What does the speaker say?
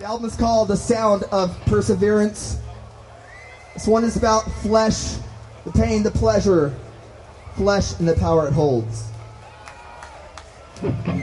The album is called The Sound of Perseverance. This one is about flesh, the pain, the pleasure, flesh and the power it holds.